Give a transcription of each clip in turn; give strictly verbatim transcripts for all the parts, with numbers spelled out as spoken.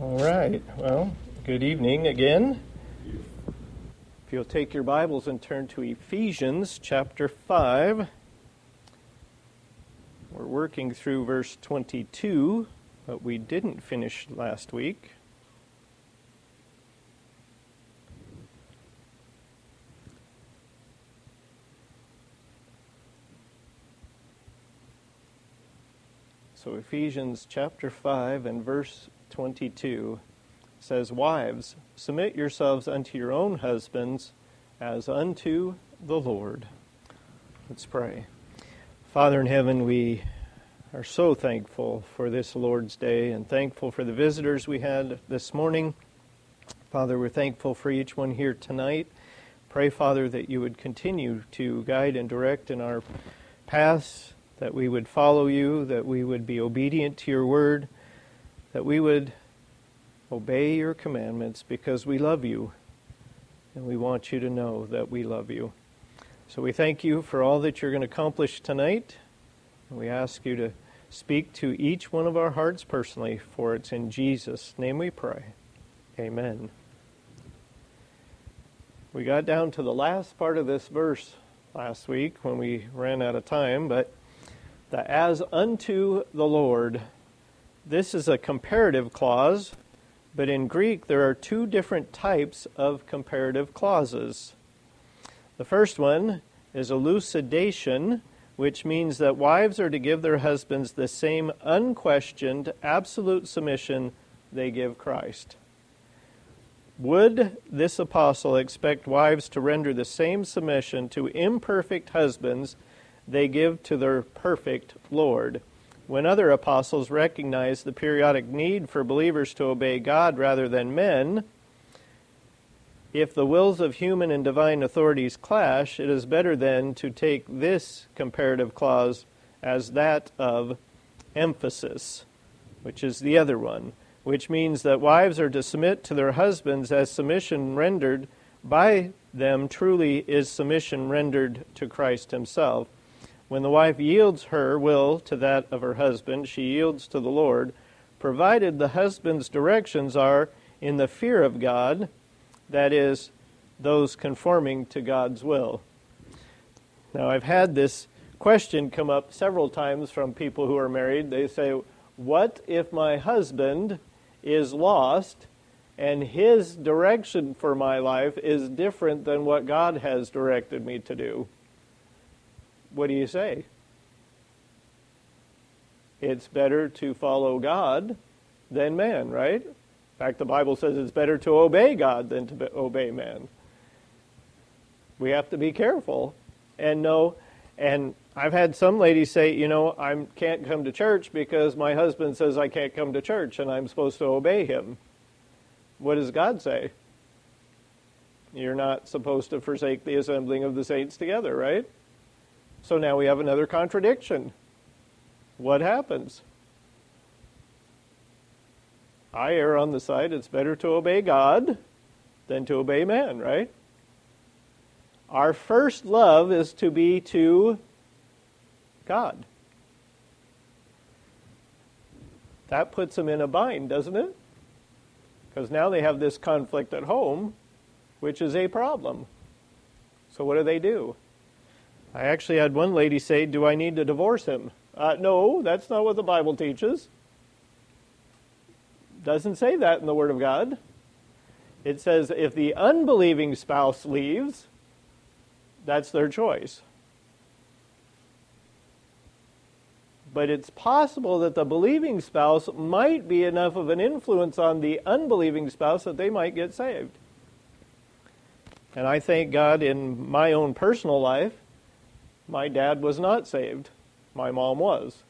All right. Well, good evening again. If you'll take your Bibles and turn to Ephesians chapter five. We're working through verse twenty-two, but we didn't finish last week. So Ephesians chapter five and verse twenty-two says, "Wives, submit yourselves unto your own husbands as unto the Lord." Let's pray. Father in heaven, we are so thankful for this Lord's Day and thankful for the visitors we had this morning. Father, we're thankful for each one here tonight. Pray, Father, that you would continue to guide and direct in our paths, that we would follow you, that we would be obedient to your word, that we would obey your commandments because we love you, and we want you to know that we love you. So we thank you for all that you're going to accomplish tonight. We ask you to speak to each one of our hearts personally, for it's in Jesus' name we pray. Amen. We got down to the last part of this verse last week when we ran out of time, but the "as unto the Lord," this is a comparative clause, but in Greek there are two different types of comparative clauses. The first one is elucidation, which means that wives are to give their husbands the same unquestioned, absolute submission they give Christ. Would this apostle expect wives to render the same submission to imperfect husbands they give to their perfect Lord, when other apostles recognize the periodic need for believers to obey God rather than men? If the wills of human and divine authorities clash, it is better then to take this comparative clause as that of emphasis, which is the other one, which means that wives are to submit to their husbands as submission rendered by them truly is submission rendered to Christ himself. When the wife yields her will to that of her husband, she yields to the Lord, provided the husband's directions are in the fear of God, that is, those conforming to God's will. Now, I've had this question come up several times from people who are married. They say, what if my husband is lost and his direction for my life is different than what God has directed me to do? What do you say? It's better to follow God than man, right? In fact, the Bible says it's better to obey God than to obey man. We have to be careful and know. And I've had some ladies say, you know, I can't come to church because my husband says I can't come to church and I'm supposed to obey him. What does God say? You're not supposed to forsake the assembling of the saints together, right? So now we have another contradiction. What happens? I err on the side it's better to obey God than to obey man, right? Our first love is to be to God. That puts them in a bind, doesn't it? Because now they have this conflict at home, which is a problem. So what do they do? I actually had one lady say, do I need to divorce him? Uh, no, that's not what the Bible teaches. Doesn't say that in the Word of God. It says if the unbelieving spouse leaves, that's their choice. But it's possible that the believing spouse might be enough of an influence on the unbelieving spouse that they might get saved. And I thank God in my own personal life, my dad was not saved. My mom was.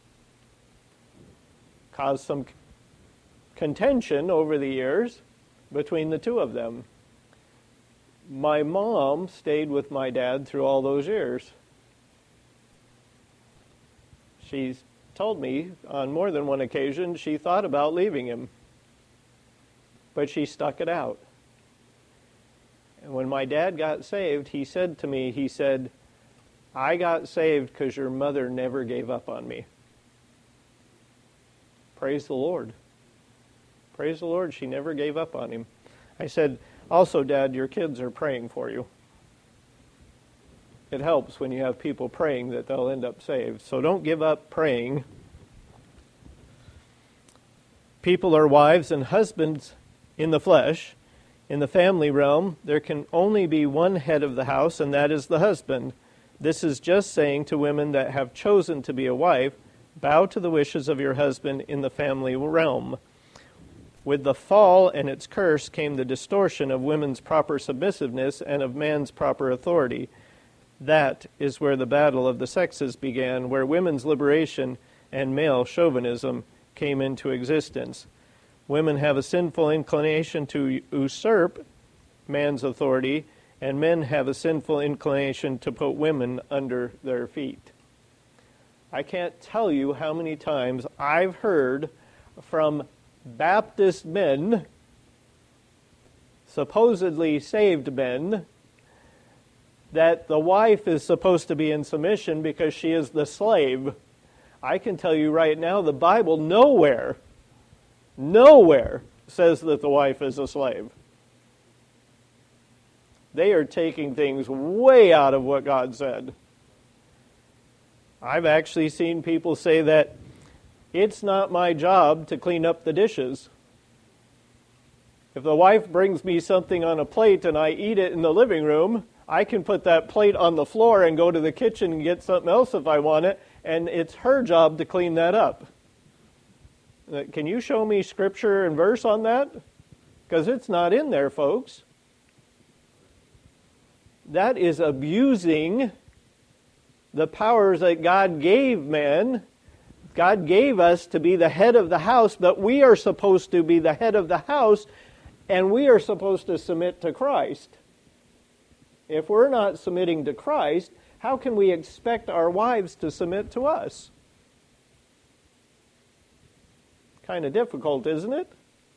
Caused some contention over the years between the two of them. My mom stayed with my dad through all those years. She's told me on more than one occasion she thought about leaving him, but she stuck it out. And when my dad got saved, he said to me, he said, I got saved because your mother never gave up on me. Praise the Lord. Praise the Lord, she never gave up on him. I said, also, Dad, your kids are praying for you. It helps when you have people praying that they'll end up saved. So don't give up praying. People are wives and husbands in the flesh. In the family realm, there can only be one head of the house, and that is the husband. This is just saying to women that have chosen to be a wife, bow to the wishes of your husband in the family realm. With the fall and its curse came the distortion of women's proper submissiveness and of man's proper authority. That is where the battle of the sexes began, where women's liberation and male chauvinism came into existence. Women have a sinful inclination to usurp man's authority, and men have a sinful inclination to put women under their feet. I can't tell you how many times I've heard from Baptist men, supposedly saved men, that the wife is supposed to be in submission because she is the slave. I can tell you right now, the Bible nowhere, nowhere says that the wife is a slave. They are taking things way out of what God said. I've actually seen people say that it's not my job to clean up the dishes. If the wife brings me something on a plate and I eat it in the living room, I can put that plate on the floor and go to the kitchen and get something else if I want it, and it's her job to clean that up. Can you show me scripture and verse on that? Because it's not in there, folks. That is abusing the powers that God gave man. God gave us to be the head of the house, but we are supposed to be the head of the house, and we are supposed to submit to Christ. If we're not submitting to Christ, how can we expect our wives to submit to us? Kind of difficult, isn't it?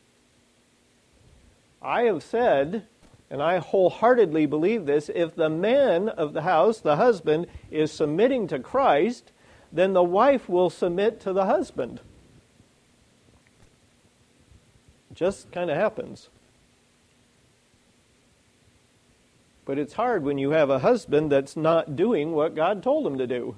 I have said, and I wholeheartedly believe this, if the man of the house, the husband, is submitting to Christ, then the wife will submit to the husband. It just kind of happens. But it's hard when you have a husband that's not doing what God told him to do.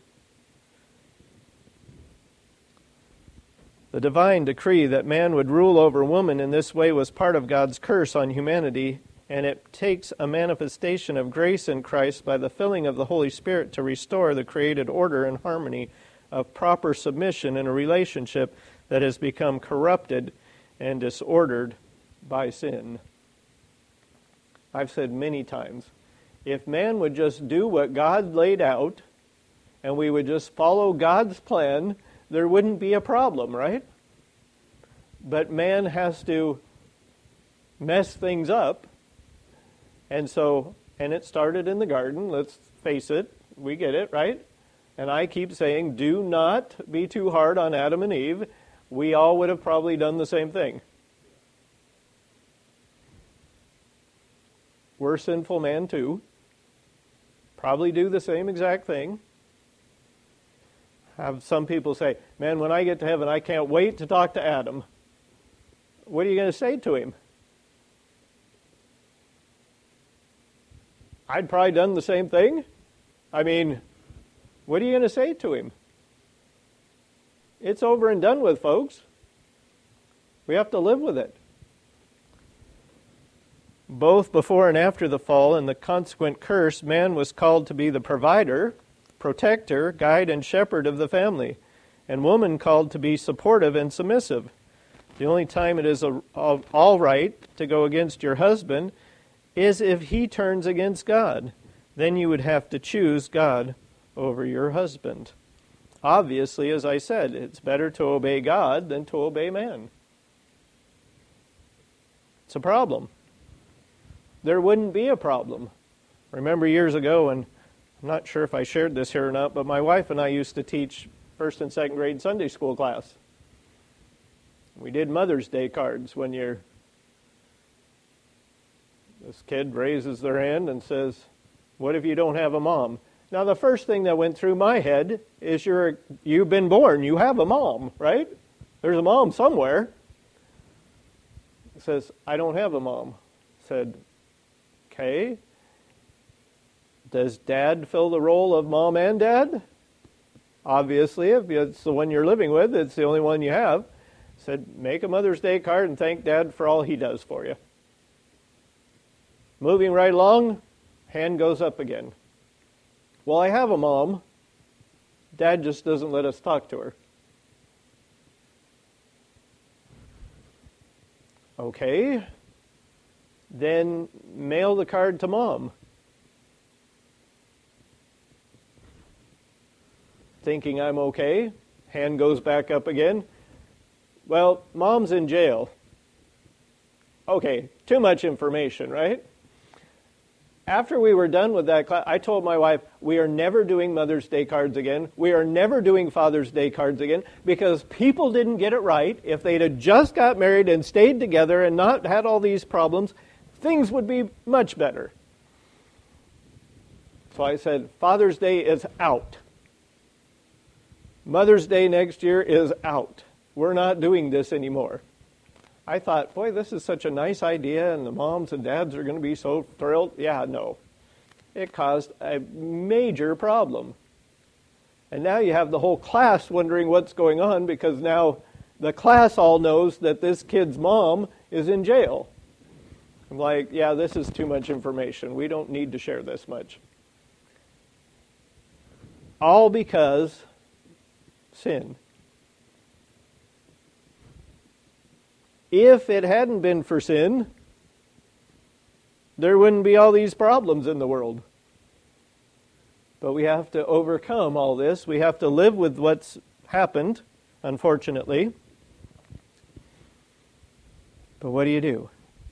The divine decree that man would rule over woman in this way was part of God's curse on humanity, and it takes a manifestation of grace in Christ by the filling of the Holy Spirit to restore the created order and harmony of proper submission in a relationship that has become corrupted and disordered by sin. I've said many times, if man would just do what God laid out, and we would just follow God's plan, there wouldn't be a problem, right? But man has to mess things up, and so, and it started in the garden, let's face it, we get it, right? And I keep saying, do not be too hard on Adam and Eve. We all would have probably done the same thing. We're sinful man too. Probably do the same exact thing. Have some people say, man, when I get to heaven, I can't wait to talk to Adam. What are you going to say to him? I'd probably done the same thing. I mean, what are you going to say to him? It's over and done with, folks. We have to live with it. Both before and after the fall and the consequent curse, man was called to be the provider, protector, guide, and shepherd of the family, and woman called to be supportive and submissive. The only time it is a, a, all right to go against your husband is if he turns against God. Then you would have to choose God over your husband. Obviously, as I said, it's better to obey God than to obey man. It's a problem. There wouldn't be a problem. Remember years ago, and I'm not sure if I shared this here or not, but my wife and I used to teach first and second grade Sunday school class. We did Mother's Day cards one year. This kid raises their hand and says, what if you don't have a mom? Now the first thing that went through my head is you're, you've been born, you have a mom, right? There's a mom somewhere. says, I don't have a mom. I said, okay. Does Dad fill the role of mom and dad? Obviously, if it's the one you're living with, it's the only one you have. I said, make a Mother's Day card and thank Dad for all he does for you. Moving right along, hand goes up again. Well, I have a mom. Dad just doesn't let us talk to her. Okay. Then mail the card to Mom. Thinking I'm okay. Hand goes back up again. Well, Mom's in jail. Okay, too much information, right? After we were done with that class, I told my wife, we are never doing Mother's Day cards again. We are never doing Father's Day cards again, because people didn't get it right. If they'd have just got married and stayed together and not had all these problems, things would be much better. So I said, Father's Day is out. Mother's Day next year is out. We're not doing this anymore. I thought, boy, this is such a nice idea, and the moms and dads are going to be so thrilled. Yeah, no. It caused a major problem. And now you have the whole class wondering what's going on, because now the class all knows that this kid's mom is in jail. I'm like, yeah, this is too much information. We don't need to share this much. All because sin. If it hadn't been for sin, there wouldn't be all these problems in the world. But we have to overcome all this. We have to live with what's happened, unfortunately. But what do you do?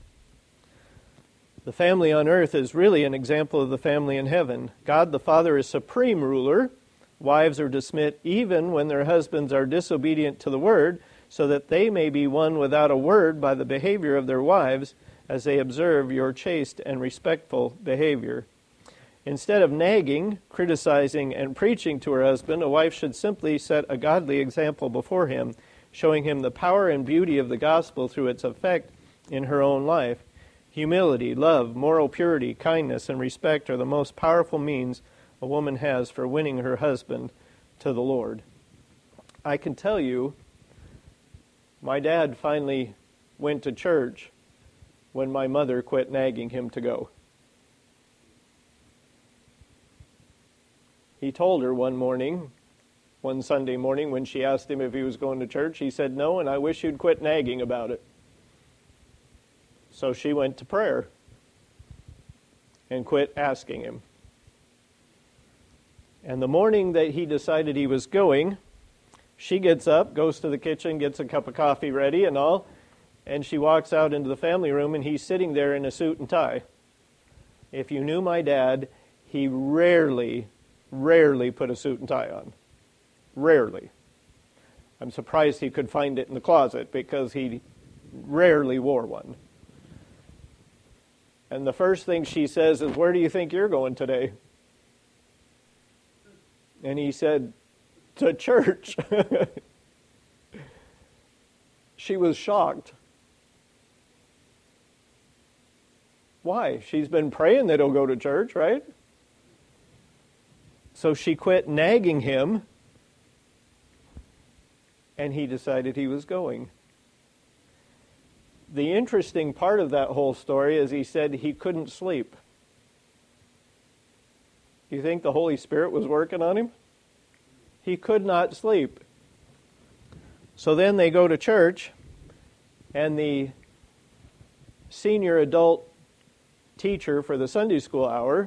The family on earth is really an example of the family in heaven. God the Father is supreme ruler. Wives are to submit even when their husbands are disobedient to the word, so that they may be won without a word by the behavior of their wives, as they observe your chaste and respectful behavior. Instead of nagging, criticizing, and preaching to her husband, a wife should simply set a godly example before him, showing him the power and beauty of the gospel through its effect in her own life. Humility, love, moral purity, kindness, and respect are the most powerful means a woman has for winning her husband to the Lord. I can tell you, my dad finally went to church when my mother quit nagging him to go. He told her one morning, one Sunday morning, when she asked him if he was going to church, he said, no, and I wish you'd quit nagging about it. So she went to prayer and quit asking him. And the morning that he decided he was going, she gets up, goes to the kitchen, gets a cup of coffee ready and all, and she walks out into the family room, and he's sitting there in a suit and tie. If you knew my dad, he rarely, rarely put a suit and tie on. Rarely. I'm surprised he could find it in the closet, because he rarely wore one. And the first thing she says is, where do you think you're going today? And he said, to church. She was shocked. Why? She's been praying that he'll go to church, right? So she quit nagging him, and he decided he was going. The interesting part of that whole story is he said he couldn't sleep. Do you think the Holy Spirit was working on him? He could not sleep. So then they go to church, and the senior adult teacher for the Sunday school hour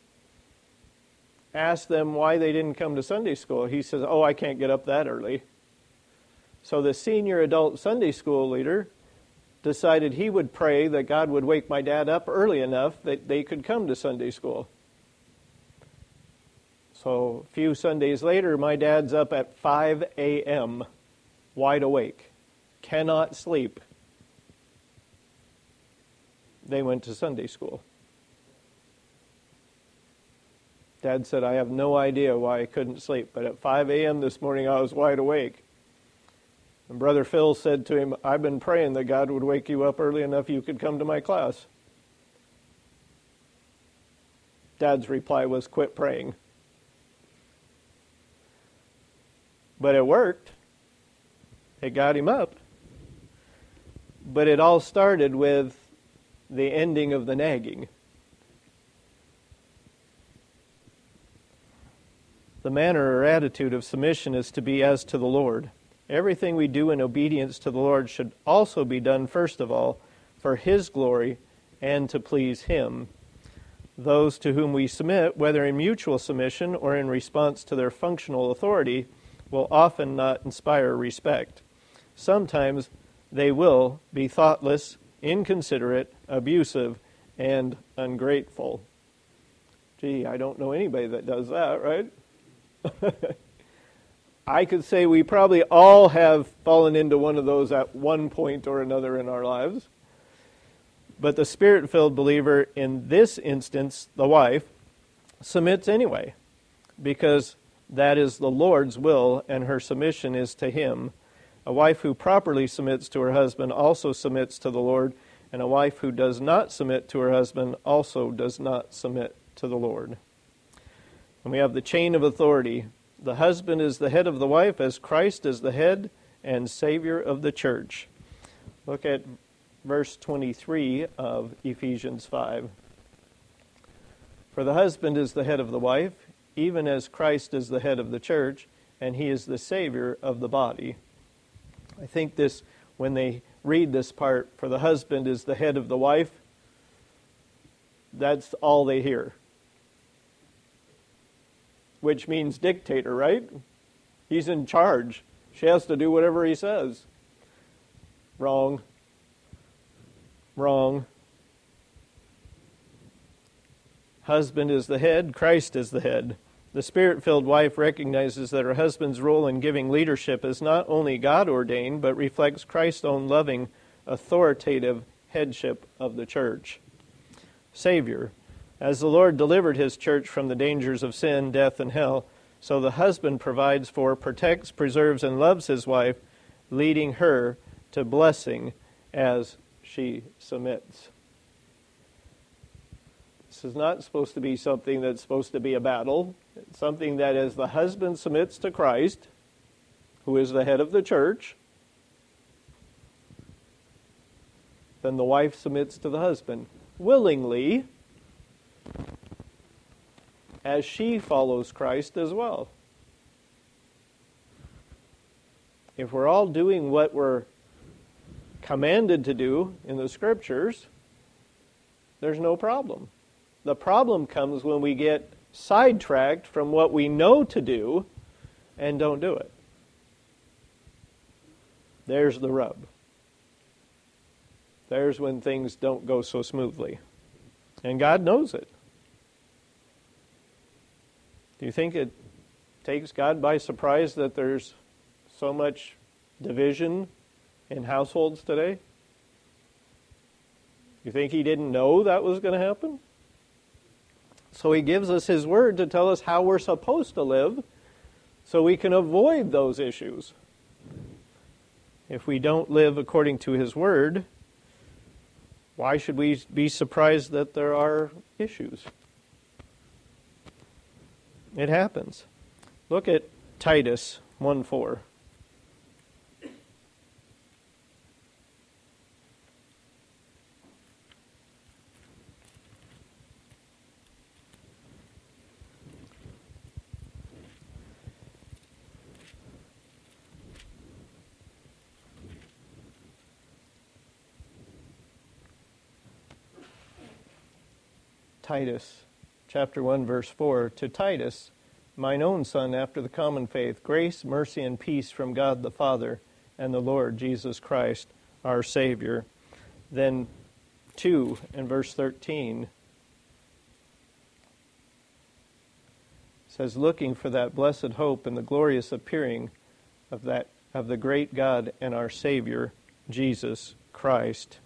asked them why they didn't come to Sunday school. He says, oh, I can't get up that early. So the senior adult Sunday school leader decided he would pray that God would wake my dad up early enough that they could come to Sunday school. So a few Sundays later, my dad's up at five a.m., wide awake, cannot sleep. They went to Sunday school. Dad said, I have no idea why I couldn't sleep, but at five a.m. this morning I was wide awake. And Brother Phil said to him, I've been praying that God would wake you up early enough you could come to my class. Dad's reply was, quit praying. But it worked. It got him up. But it all started with the ending of the nagging. The manner or attitude of submission is to be as to the Lord. Everything we do in obedience to the Lord should also be done, first of all, for His glory and to please Him. Those to whom we submit, whether in mutual submission or in response to their functional authority, will often not inspire respect. Sometimes they will be thoughtless, inconsiderate, abusive, and ungrateful. Gee, I don't know anybody that does that, right? I could say we probably all have fallen into one of those at one point or another in our lives. But the Spirit-filled believer, in this instance, the wife, submits anyway, because that is the Lord's will and her submission is to Him. A wife who properly submits to her husband also submits to the Lord, and a wife who does not submit to her husband also does not submit to the Lord. And we have the chain of authority. The husband is the head of the wife as Christ is the head and Savior of the church. Look at verse twenty-three of Ephesians five. For the husband is the head of the wife, even as Christ is the head of the church, and He is the Savior of the body. I think this, when they read this part, for the husband is the head of the wife, that's all they hear. Which means dictator, right? He's in charge. She has to do whatever he says. Wrong. Wrong. Husband is the head, Christ is the head. The Spirit-filled wife recognizes that her husband's role in giving leadership is not only God-ordained, but reflects Christ's own loving, authoritative headship of the church. Savior. As the Lord delivered His church from the dangers of sin, death, and hell, so the husband provides for, protects, preserves, and loves his wife, leading her to blessing as she submits. This is not supposed to be something that's supposed to be a battle. It's something that as the husband submits to Christ, who is the head of the church, then the wife submits to the husband willingly, as she follows Christ as well. If we're all doing what we're commanded to do in the Scriptures, there's no problem. The problem comes when we get sidetracked from what we know to do and don't do it. There's the rub. There's when things don't go so smoothly. And God knows it. Do you think it takes God by surprise that there's so much division in households today? You think He didn't know that was going to happen? So He gives us His Word to tell us how we're supposed to live so we can avoid those issues. If we don't live according to His Word, why should we be surprised that there are issues? It happens. Look at Titus one four. Titus chapter one, verse four, to Titus, mine own son after the common faith, grace, mercy, and peace from God the Father and the Lord Jesus Christ, our Savior. Then two, in verse thirteen, says, looking for that blessed hope and the glorious appearing of that of the great God and our Savior, Jesus Christ.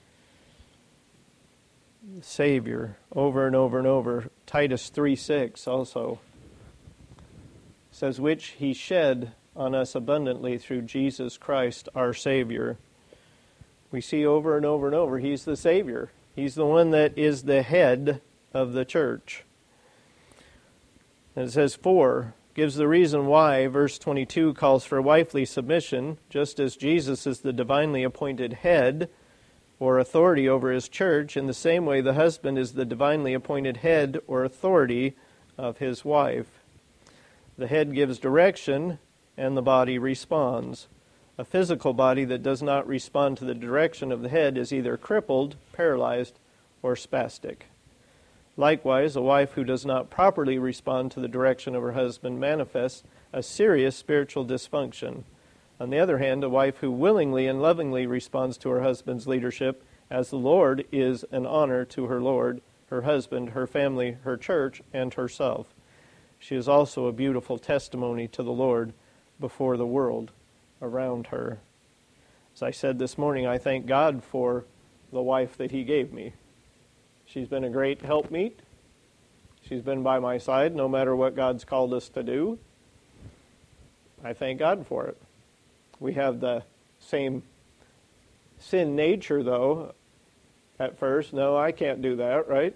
Savior, over and over and over. Titus three six also says, which He shed on us abundantly through Jesus Christ, our Savior. We see over and over and over, He's the Savior. He's the one that is the head of the church. And it says, for, gives the reason why. Verse twenty-two calls for wifely submission, just as Jesus is the divinely appointed head or authority over His church. In the same way, the husband is the divinely appointed head or authority of his wife. The head gives direction, and the body responds. A physical body that does not respond to the direction of the head is either crippled, paralyzed, or spastic. Likewise, a wife who does not properly respond to the direction of her husband manifests a serious spiritual dysfunction. On the other hand, a wife who willingly and lovingly responds to her husband's leadership as the Lord is an honor to her Lord, her husband, her family, her church, and herself. She is also a beautiful testimony to the Lord before the world around her. As I said this morning, I thank God for the wife that He gave me. She's been a great helpmeet. She's been by my side no matter what God's called us to do. I thank God for it. We have the same sin nature, though, at first. No, I can't do that, right?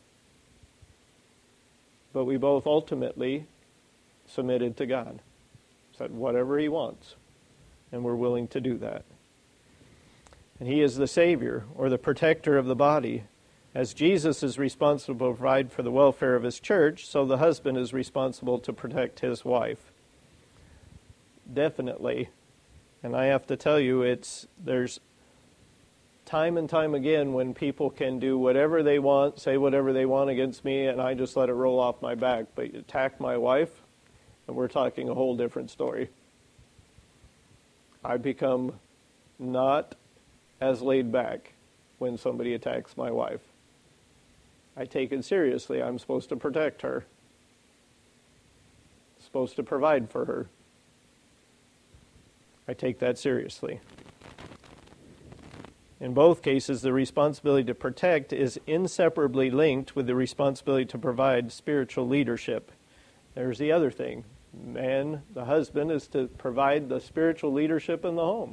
But we both ultimately submitted to God. Said whatever He wants. And we're willing to do that. And He is the Savior, or the protector of the body. As Jesus is responsible to provide for the welfare of His church, so the husband is responsible to protect his wife. Definitely. And I have to tell you, it's there's time and time again when people can do whatever they want, say whatever they want against me, and I just let it roll off my back. But you attack my wife, and we're talking a whole different story. I become not as laid back when somebody attacks my wife. I take it seriously. I'm supposed to protect her. Supposed to provide for her. I take that seriously. In both cases, the responsibility to protect is inseparably linked with the responsibility to provide spiritual leadership. There's the other thing. Man, the husband, is to provide the spiritual leadership in the home.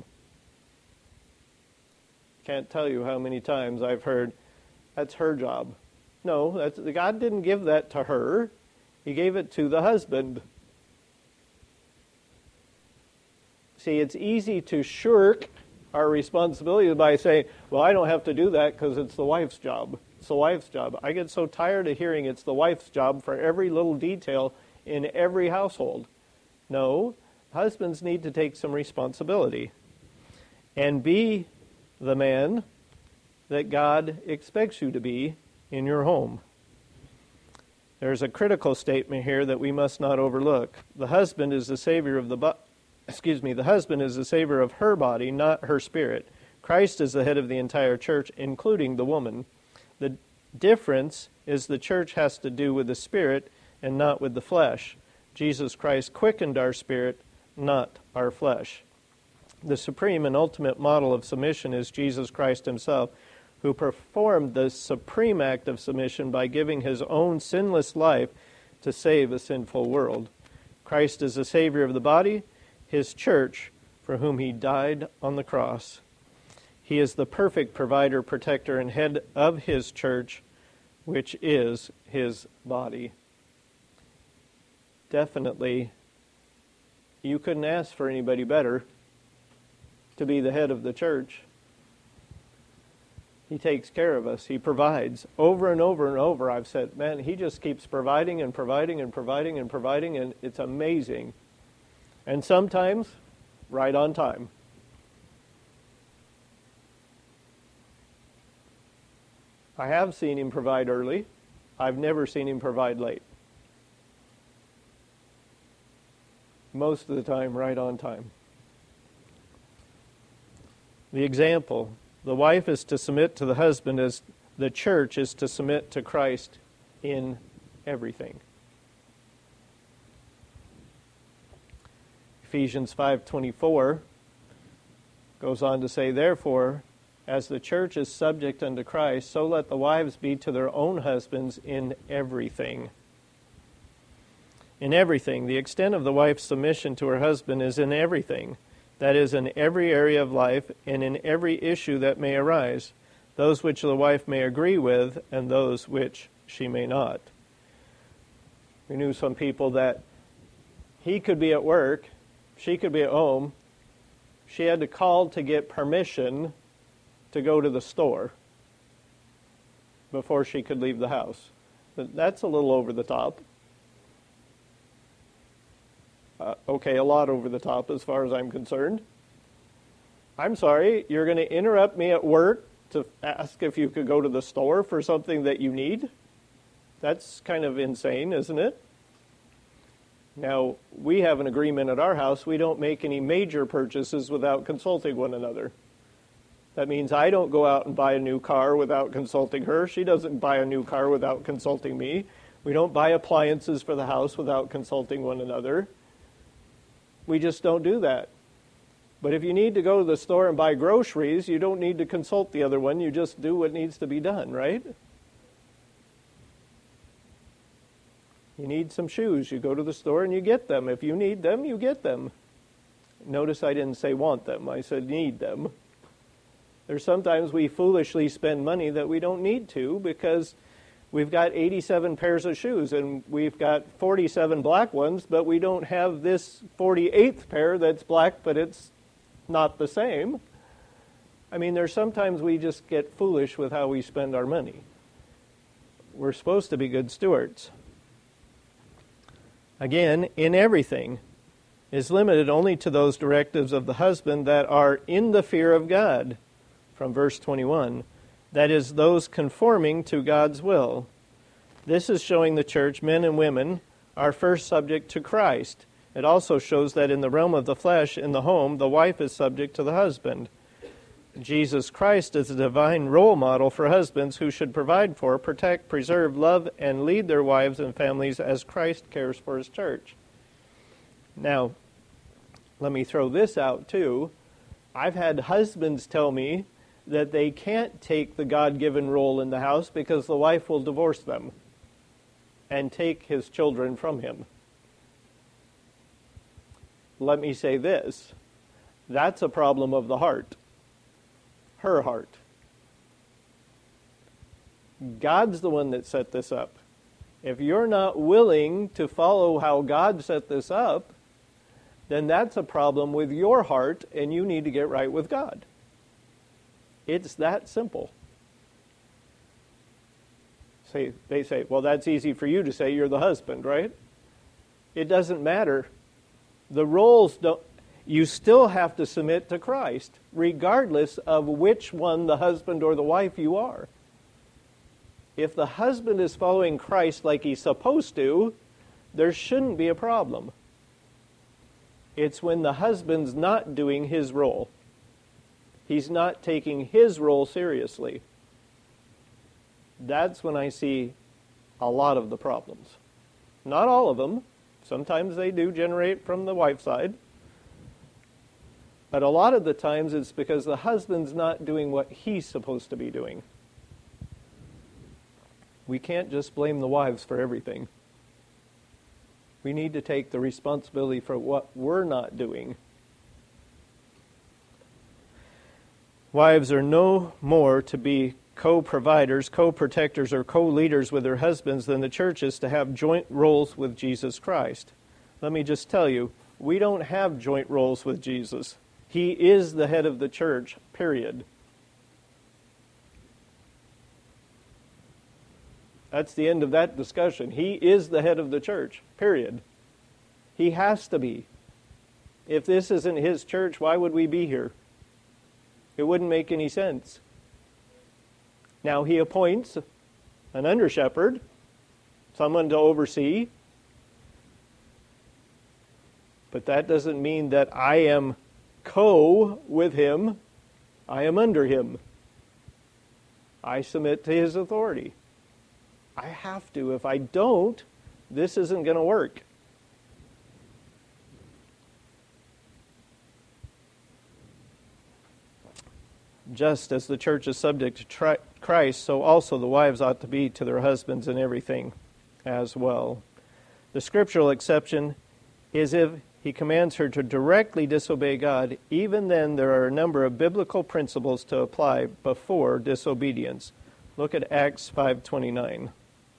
Can't tell you how many times I've heard, that's her job. No, that's, God didn't give that to her. He gave it to the husband. See, it's easy to shirk our responsibility by saying, well, I don't have to do that because it's the wife's job. It's the wife's job. I get so tired of hearing it's the wife's job for every little detail in every household. No, husbands need to take some responsibility and be the man that God expects you to be in your home. There's a critical statement here that we must not overlook. The husband is the savior of the bo- excuse me, the husband is the savior of her body, not her spirit. Christ is the head of the entire church, including the woman. The difference is the church has to do with the spirit and not with the flesh. Jesus Christ quickened our spirit, not our flesh. The supreme and ultimate model of submission is Jesus Christ Himself, who performed the supreme act of submission by giving His own sinless life to save a sinful world. Christ is the Savior of the body, His church, for whom He died on the cross. He is the perfect provider, protector, and head of His church, which is His body. Definitely, you couldn't ask for anybody better to be the head of the church. He takes care of us. He provides. Over and over and over, I've said, man, He just keeps providing and providing and providing and providing, and it's amazing. And sometimes, right on time. I have seen Him provide early. I've never seen Him provide late. Most of the time, right on time. The example. The wife is to submit to the husband as the church is to submit to Christ in everything. Ephesians five twenty-four goes on to say, therefore, as the church is subject unto Christ, so let the wives be to their own husbands in everything. In everything. The extent of the wife's submission to her husband is in everything. That is, in every area of life and in every issue that may arise, those which the wife may agree with and those which she may not. We knew some people that he could be at work, she could be at home, she had to call to get permission to go to the store before she could leave the house. That's a little over the top. Uh, okay, a lot over the top as far as I'm concerned. I'm sorry, you're going to interrupt me at work to ask if you could go to the store for something that you need? That's kind of insane, isn't it? Now, we have an agreement at our house. We don't make any major purchases without consulting one another. That means I don't go out and buy a new car without consulting her. She doesn't buy a new car without consulting me. We don't buy appliances for the house without consulting one another. We just don't do that. But if you need to go to the store and buy groceries, you don't need to consult the other one. You just do what needs to be done, right? You need some shoes. You go to the store and you get them. If you need them, you get them. Notice I didn't say want them. I said need them. There's sometimes we foolishly spend money that we don't need to because we've got eighty-seven pairs of shoes and we've got forty-seven black ones, but we don't have this forty-eighth pair that's black, but it's not the same. I mean, there's sometimes we just get foolish with how we spend our money. We're supposed to be good stewards. Again, in everything is limited only to those directives of the husband that are in the fear of God, from verse twenty-one. That is, those conforming to God's will. This is showing the church, men and women, are first subject to Christ. It also shows that in the realm of the flesh, in the home, the wife is subject to the husband. Jesus Christ is a divine role model for husbands who should provide for, protect, preserve, love, and lead their wives and families as Christ cares for his church. Now, let me throw this out too. I've had husbands tell me that they can't take the God-given role in the house because the wife will divorce them and take his children from him. Let me say this. That's a problem of the heart. Her heart. God's the one that set this up. If you're not willing to follow how God set this up, then that's a problem with your heart and you need to get right with God. It's that simple. Say, they say, well, that's easy for you to say, you're the husband, right? It doesn't matter. The roles don't, you still have to submit to Christ, regardless of which one, the husband or the wife, you are. If the husband is following Christ like he's supposed to, there shouldn't be a problem. It's when the husband's not doing his role. He's not taking his role seriously. That's when I see a lot of the problems. Not all of them. Sometimes they do generate from the wife's side. But a lot of the times it's because the husband's not doing what he's supposed to be doing. We can't just blame the wives for everything. We need to take the responsibility for what we're not doing. Wives are no more to be co-providers, co-protectors, or co-leaders with their husbands than the church is to have joint roles with Jesus Christ. Let me just tell you, we don't have joint roles with Jesus. He is the head of the church, period. That's the end of that discussion. He is the head of the church, period. He has to be. If this isn't his church, why would we be here? It wouldn't make any sense. Now he appoints an under-shepherd, someone to oversee, but that doesn't mean that I am co with him. I am under him. I submit to his authority. I have to. If I don't, this isn't going to work. Just as the church is subject to tri- Christ, so also the wives ought to be to their husbands in everything as well. The scriptural exception is if he commands her to directly disobey God. Even then, there are a number of biblical principles to apply before disobedience. Look at Acts five twenty-nine.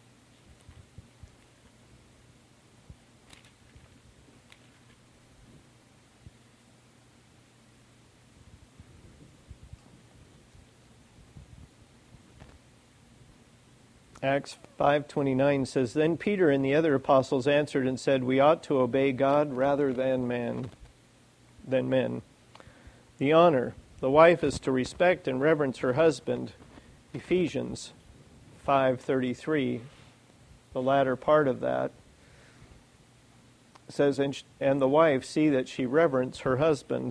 Acts five twenty-nine says, Then Peter and the other apostles answered and said, We ought to obey God rather than man, than men. The honor. The wife is to respect and reverence her husband. Ephesians five thirty-three, the latter part of that, says, and, and the wife see that she reverence her husband.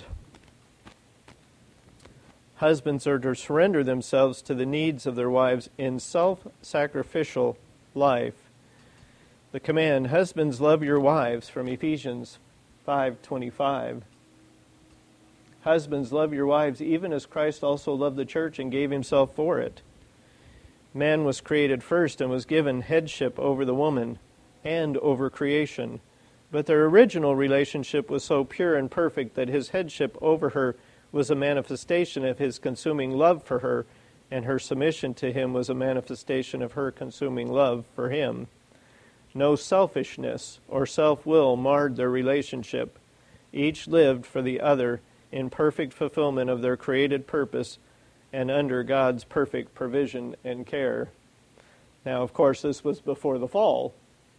Husbands are to surrender themselves to the needs of their wives in self-sacrificial life. The command, husbands, love your wives, from Ephesians five twenty-five. Husbands, love your wives, even as Christ also loved the church and gave himself for it. Man was created first and was given headship over the woman and over creation. But their original relationship was so pure and perfect that his headship over her was a manifestation of his consuming love for her, and her submission to him was a manifestation of her consuming love for him. No selfishness or self-will marred their relationship. Each lived for the other in perfect fulfillment of their created purpose and under God's perfect provision and care. Now, of course, this was before the fall.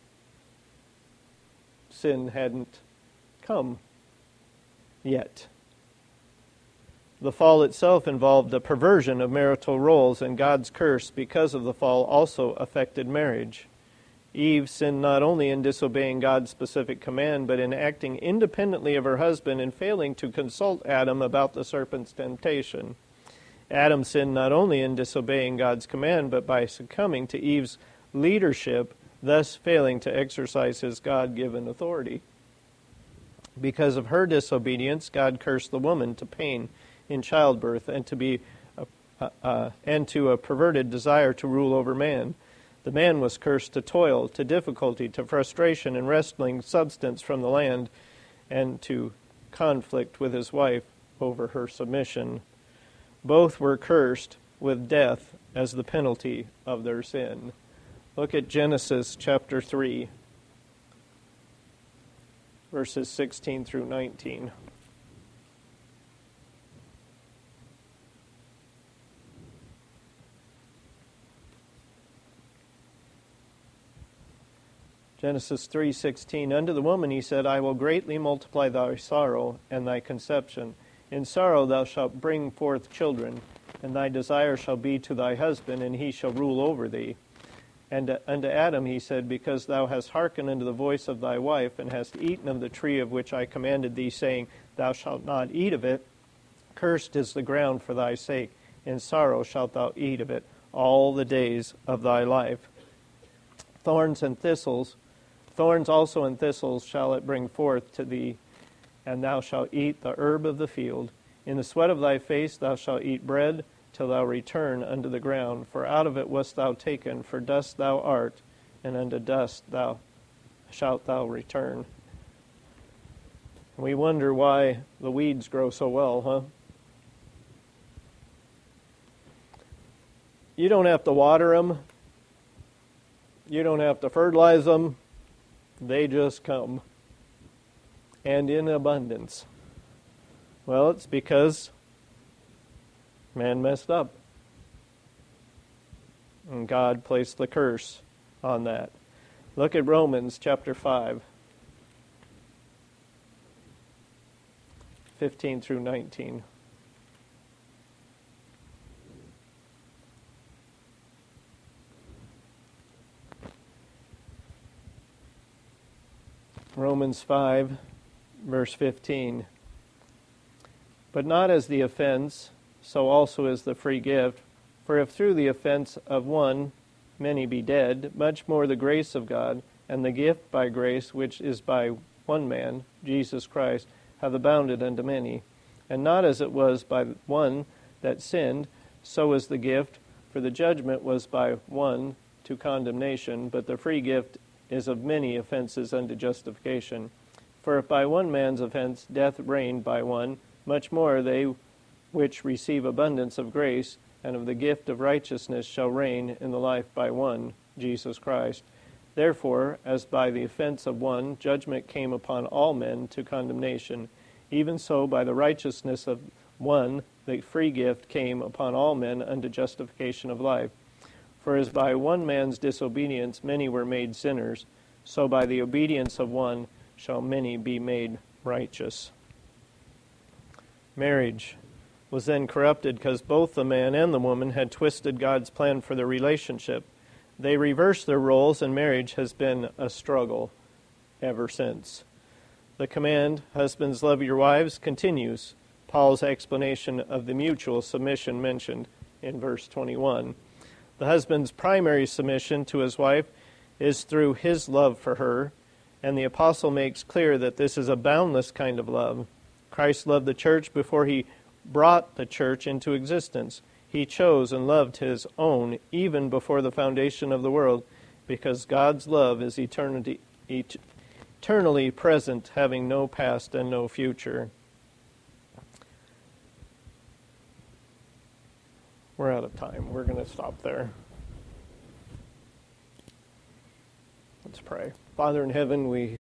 Sin hadn't come yet. The fall itself involved a perversion of marital roles, and God's curse because of the fall also affected marriage. Eve sinned not only in disobeying God's specific command, but in acting independently of her husband and failing to consult Adam about the serpent's temptation. Adam sinned not only in disobeying God's command, but by succumbing to Eve's leadership, thus failing to exercise his God-given authority. Because of her disobedience, God cursed the woman to pain in childbirth and to be a, uh, uh, and to a perverted desire to rule over man. The man was cursed to toil, to difficulty, to frustration and wresting substance from the land, and to conflict with his wife over her submission. Both were cursed with death as the penalty of their sin. Look at Genesis chapter three, verses sixteen through nineteen. Genesis three sixteen, Unto the woman he said, I will greatly multiply thy sorrow and thy conception. In sorrow thou shalt bring forth children, and thy desire shall be to thy husband, and he shall rule over thee. And unto Adam he said, Because thou hast hearkened unto the voice of thy wife, and hast eaten of the tree of which I commanded thee, saying, Thou shalt not eat of it, cursed is the ground for thy sake. In sorrow shalt thou eat of it all the days of thy life. Thorns and thistles Thorns also and thistles shall it bring forth to thee, and thou shalt eat the herb of the field. In the sweat of thy face thou shalt eat bread, till thou return unto the ground. For out of it wast thou taken, for dust thou art, and unto dust thou shalt thou return. We wonder why the weeds grow so well, huh? You don't have to water them. You don't have to fertilize them. They just come, and in abundance. Well, it's because man messed up, and God placed the curse on that. Look at Romans chapter five, fifteen through nineteen. Romans five, verse fifteen. But not as the offense, so also is the free gift. For if through the offense of one many be dead, much more the grace of God, and the gift by grace, which is by one man, Jesus Christ, hath abounded unto many. And not as it was by one that sinned, so is the gift, for the judgment was by one to condemnation, but the free gift is of many offenses unto justification. For if by one man's offense death reigned by one, much more they which receive abundance of grace and of the gift of righteousness shall reign in the life by one, Jesus Christ. Therefore, as by the offense of one judgment came upon all men to condemnation, even so by the righteousness of one the free gift came upon all men unto justification of life. For as by one man's disobedience many were made sinners, so by the obedience of one shall many be made righteous. Marriage was then corrupted because both the man and the woman had twisted God's plan for their relationship. They reversed their roles, and marriage has been a struggle ever since. The command, husbands, love your wives, continues Paul's explanation of the mutual submission mentioned in verse twenty-one. The husband's primary submission to his wife is through his love for her, and the apostle makes clear that this is a boundless kind of love. Christ loved the church before he brought the church into existence. He chose and loved his own even before the foundation of the world, because God's love is eternity, et- eternally present, having no past and no future. We're out of time. We're going to stop there. Let's pray. Father in heaven, we